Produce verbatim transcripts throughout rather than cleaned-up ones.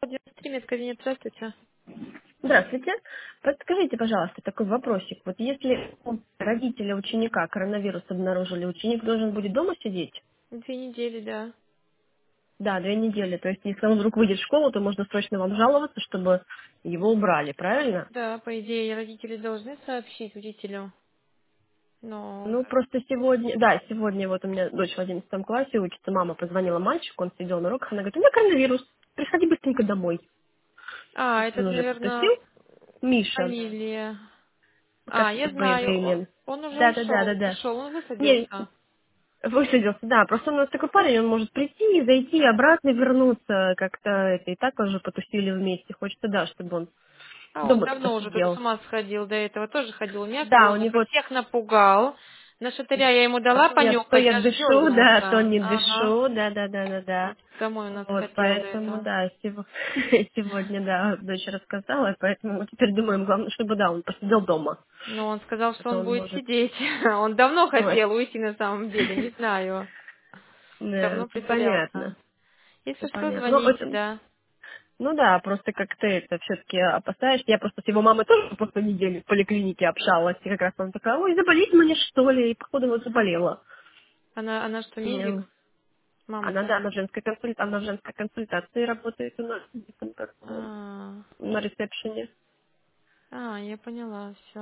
девяносто три, медкабинет, здравствуйте. Здравствуйте. Подскажите, пожалуйста, такой вопросик. Вот если у родителя ученика коронавирус обнаружили, ученик должен будет дома сидеть? Две недели, да. Да, две недели. То есть, если он вдруг выйдет в школу, то можно срочно вам жаловаться, чтобы его убрали, правильно? Да, по идее, родители должны сообщить учителю, но... Ну, просто сегодня, да, сегодня вот у меня дочь в одиннадцатом классе учится, мама позвонила мальчику, он сидел на уроках, она говорит, у меня коронавирус, приходи быстренько домой. То А, есть он этот, уже наверное, потусил, Миша, фамилия. как А, я с знаю, о- Б он уже ушел, Да-да-да-да-да. ушел, он Не, высадился. высадился, да. Просто у нас такой парень, он может прийти, зайти, обратно вернуться. Как-то это и так уже потусили вместе. Хочется, да, чтобы он А он дома-то давно уже тут с посидел. ума сходил, до этого тоже ходил. У меня Да, у корона, него всех напугал. На шатыря я ему дала то я, то понюхать, я аж дышу, да, то дернулся. не Ага. дышу, да, да, да, да, да. Домой у нас Вот, хотел до поэтому, этого. да, сего- сегодня, да, дочь рассказала, поэтому мы теперь думаем, главное, чтобы, да, он посидел дома. Но он сказал, А что то он он будет может... сидеть. Он давно Ой, хотел уйти на самом деле, не знаю. да, Давно ну притворялся. понятно, Если все что, понятно. Ну, звоните, это, да. Ну да, просто как ты это все-таки опасаешься. Я просто с его мамой тоже после недели в поликлинике общалась. И как раз она такая, ой, заболеть мне что ли? И походу вот заболела. Она, она что, медик? Ну, Она, Мама-то? да, она в женской консуль... она в женской консультации работает у нас там как, ну, А, на ресепшене. а, я поняла, все.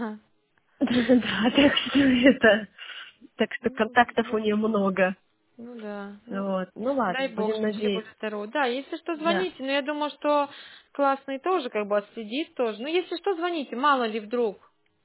Да, так что это... Так что Ну, контактов у нее много. ну да. Ну, Вот. Ну дай ладно, бог, будем чтобы все были надеяться. здоровы. Да, если что, Да. звоните. Но я думаю, что классный тоже как бы отследит тоже. Ну, если что, звоните, мало ли вдруг.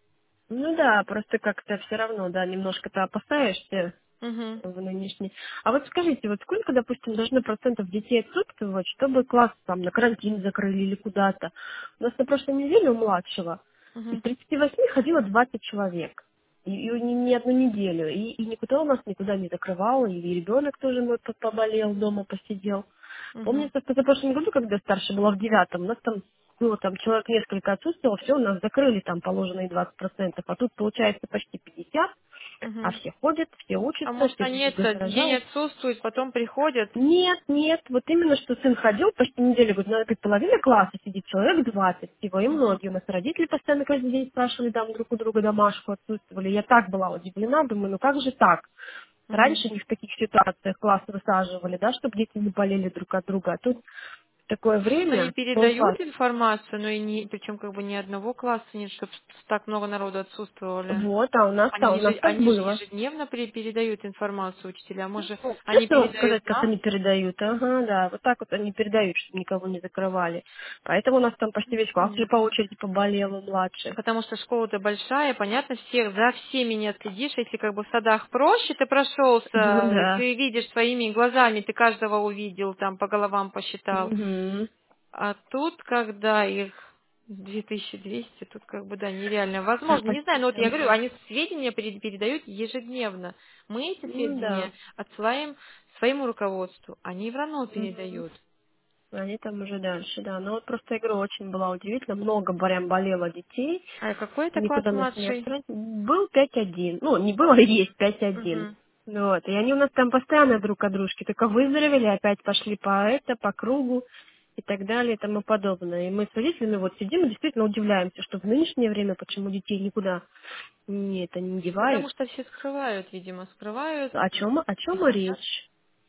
Ну да, просто как-то все равно, да, немножко-то опасаешься. Угу, В нынешний. А вот скажите, вот сколько, допустим, должны процентов детей отсутствовать, чтобы класс там на карантин закрыли или куда-то? У нас на прошлой неделе у младшего из угу, тридцати восьми ходило двадцать человек. И, и не, не одну неделю. И, и никто у нас никуда не закрывал, и ребенок тоже мой по- поболел, дома посидел. угу, Помнится, в позапрошлом году, когда старше была в девятом, у нас там было там человек несколько отсутствовал, все, у нас закрыли там положенные двадцать процентов, а тут получается почти пятьдесят, а угу. все ходят, все А учатся, может, все друг они друга это, день заражают. отсутствуют, потом приходят? Нет, нет, вот именно, что сын ходил почти неделю, говорит, надо, говорит, половина класса сидит, человек двадцать всего, и Угу, многие. У нас родители постоянно каждый день спрашивали, там друг у друга домашку отсутствовали. Я так была удивлена, думаю, ну как же так? угу. Раньше не в таких ситуациях класс высаживали, да, чтобы дети не болели друг от друга. А тут в такое Они время передают полкласса. информацию, но и не, причем как бы ни одного класса нет, чтобы так много народу отсутствовали. Вот, а у нас, Они да, у нас же, так они же было. ежедневно пере- передают информацию учителям. Ну, Может, они честно вам передают сказать, как нам? они передают. Ага, да, вот так вот они передают, чтобы никого не закрывали. Поэтому у нас там почти весь класс уже по Понятно. очереди поболел, и младших. Потому что школа-то большая, понятно, всех, за всеми не отследишь. Если как бы в садах проще, ты Ну прошелся, да. ты видишь своими глазами, ты каждого увидел, там по головам посчитал. Мгм. А тут, когда их две тысячи двести, тут как бы, да, нереально. Да, Возможно, не знаю, но вот я говорю, постоянно. они сведения пере- передают ежедневно. Мы эти Ну сведения да. отсылаем своему руководству, они в РАНО Мгм. передают. Они там уже дальше, да. Но вот просто игра очень была удивительно. Много прям болело детей. А какой это класс Никуда нас не младший? отправили. Был пять один. Ну, не было, а есть пять один. Угу, Ну вот. И они у нас там постоянно друг от дружки. Только выздоровели, опять пошли по это, по кругу и так далее и тому подобное. И мы с родителями вот сидим и действительно удивляемся, что в нынешнее время почему детей никуда не, это, не потому девают. что все скрывают, видимо, скрывают. О чем, о чем и Боятся. речь?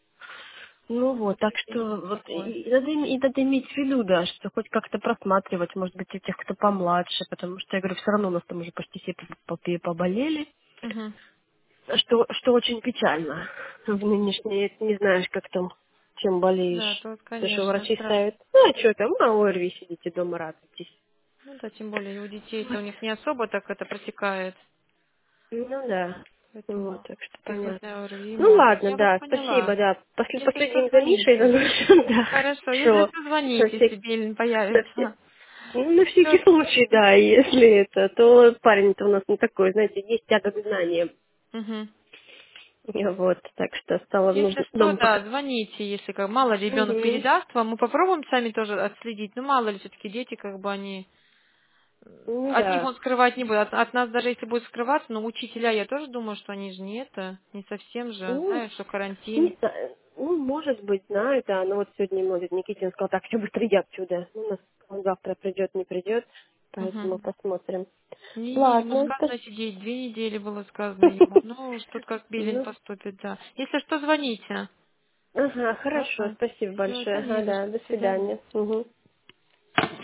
Ну вот, так что вот Такое. и, и надо, им- и надо иметь в виду, да, что хоть как-то просматривать, может быть, и тех, кто помладше, потому что, я говорю, все равно у нас там уже почти все по- по- поболели, Угу. что, что очень печально. В нынешней, не знаешь, как там, чем Да, болеешь. тут, То, что конечно, врачи страшно. ставят, ну, а что там, на ОРВИ сидите дома, радуйтесь. Ну да, тем более и у детей-то Вот. у них не особо так это протекает. Ну да, вот, Поэтому так что ты хоть понятно. на ОРВИ Ну мало. ладно, Я вас да, поняла. спасибо, да. После, Если что, последим за Мишей, за звоните. нашим, да. Хорошо, если Все, что, на звоните, всякий, если Белин на все- появится. ну, на Все, всякий случай, да, если это, то парень-то у нас не такой, знаете, есть тяга к знаниям. угу. И вот, так что стало Если нужно что, дома да, пока. звоните, если как мало ли ребенок Угу. передаст вам, мы попробуем сами тоже отследить. Ну, мало ли, все-таки дети, как бы они Ну от них да. он скрывать не будет. От, от нас даже если будет скрываться, но учителя, я тоже думаю, что они же не это, не совсем же, Ну, знаешь, что карантин. не знаю. Ну, может быть, знаю, да. Но вот сегодня, может, Никитин сказал, так, все быстрее иди отсюда. Ну, нас- он завтра придет, не придет, поэтому Угу. посмотрим. Не, ему Ладно, сказано спасибо. сидеть, две недели было сказано ему. Ну, что как Белин Ну, поступит, да. Если что, звоните. ага, хорошо, Ага. спасибо Все, да большое. не Ага, за да, что. до До свидания. свидания. Мгм.